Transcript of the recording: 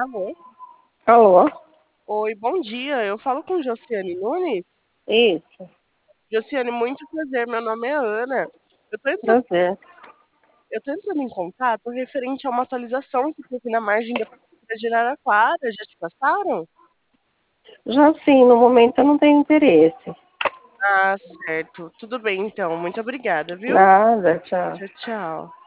Alô? Alô? Oi, bom dia. Eu falo com Josiane Nunes. Isso, Josiane, muito prazer. Meu nome é Ana. Eu tô entrando, prazer. eu tô entrando em contato referente a uma atualização que teve na margem da Prefeitura de Araraquara. Já te passaram? Já sim, no momento eu não tenho interesse. Ah, certo. Tudo bem, então. Muito obrigada, viu? Nada, tchau. Tchau, tchau.